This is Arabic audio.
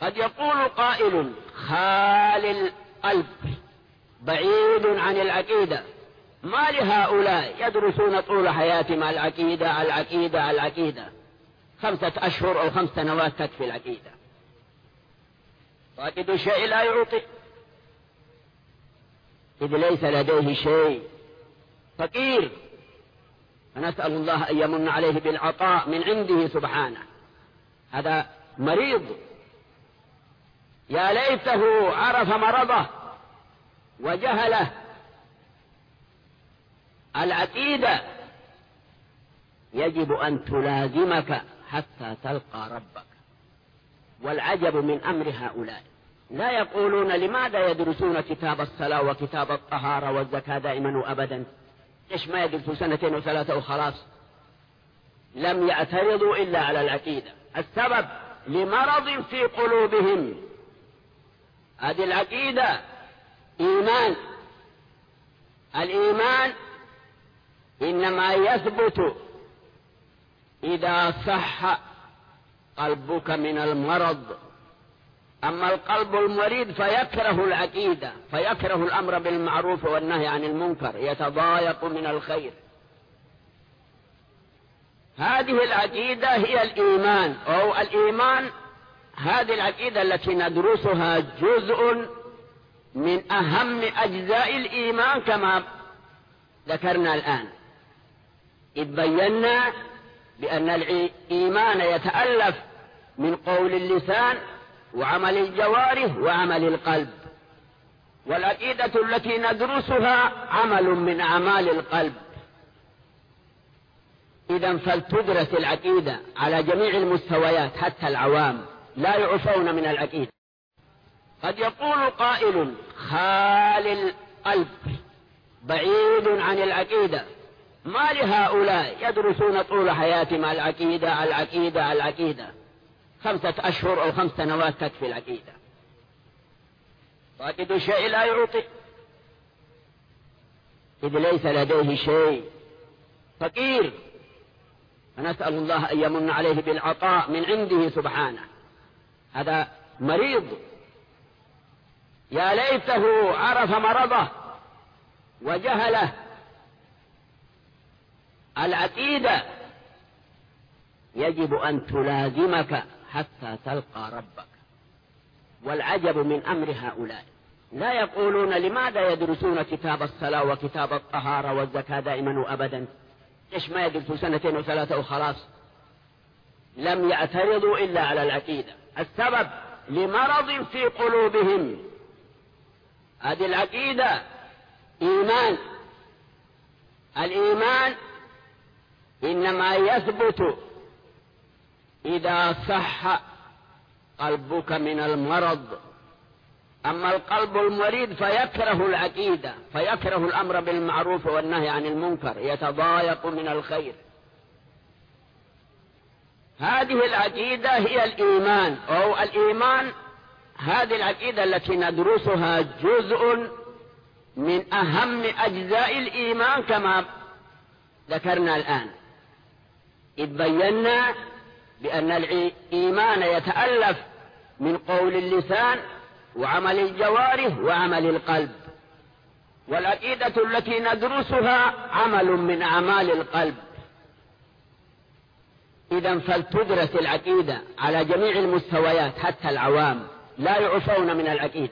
قد يقول قائل: خال القلب بعيد عن العقيدة، ما لهؤلاء يدرسون طول حياتهم العقيدة العقيدة العقيدة، 5 أشهر أو 5 سنوات تكفي العقيدة. فاقد الشيء لا يعطي، إذ ليس لديه شيء، فقير. فنسأل الله أن يمن عليه بالعطاء من عنده سبحانه. هذا مريض، يا ليته عرف مرضه وجهله. العقيدة يجب أن تلازمك حتى تلقى ربك. والعجب من أمر هؤلاء، لا يقولون لماذا يدرسون كتاب الصلاة وكتاب الطهارة والزكاة دائما وأبدا؟ إيش ما يدرسوا 2 و3 وخلاص؟ لم يعترضوا إلا على العقيدة. السبب لمرض في قلوبهم. هذه العقيدة إيمان. الإيمان إنما يثبت إذا صح قلبك من المرض. أما القلب المريض فيكره العقيدة، فيكره الأمر بالمعروف والنهي عن المنكر، يتضايق من الخير. هذه العقيدة هي الإيمان، أو الإيمان. هذه العقيدة التي ندرسها جزء من أهم أجزاء الإيمان كما ذكرنا الآن، إذ بينا بأن الإيمان يتألف من قول اللسان وعمل الجوارح وعمل القلب. والعقيدة التي ندرسها عمل من أعمال القلب. إذن فلتدرس العقيدة على جميع المستويات، حتى العوام لا يعفون من العقيدة. قد يقول قائل: خال القلب بعيد عن العقيدة، ما لهؤلاء يدرسون طول حياتهم العقيدة العقيدة العقيدة، 5 أشهر أو 5 سنوات تكفي العقيدة. فاقد الشيء لا يعطي، إذ ليس لديه شيء، فقير. فنسأل الله أن يمن عليه بالعطاء من عنده سبحانه. هذا مريض، يا ليته عرف مرضه وجهله. العقيدة يجب أن تلازمك حتى تلقى ربك. والعجب من أمر هؤلاء، لا يقولون لماذا يدرسون كتاب الصلاة وكتاب الطهارة والزكاة دائما وأبدا؟ إيش ما يدرسوا 2 و3 وخلاص؟ لم يعترضوا إلا على العقيدة. السبب لمرض في قلوبهم. هذه العقيدة إيمان. الإيمان إنما يثبت إذا صح قلبك من المرض. أما القلب المريض فيكره العقيدة، فيكره الأمر بالمعروف والنهي عن المنكر، يتضايق من الخير. هذه العقيدة هي الإيمان، أو الإيمان. هذه العقيدة التي ندرسها جزء من أهم أجزاء الإيمان كما ذكرنا الآن، إذ بينا بأن الإيمان يتألف من قول اللسان وعمل الجوارح وعمل القلب. والعقيدة التي ندرسها عمل من أعمال القلب. إذن فلتدرس العقيدة على جميع المستويات، حتى العوام لا يعفون من العقيدة.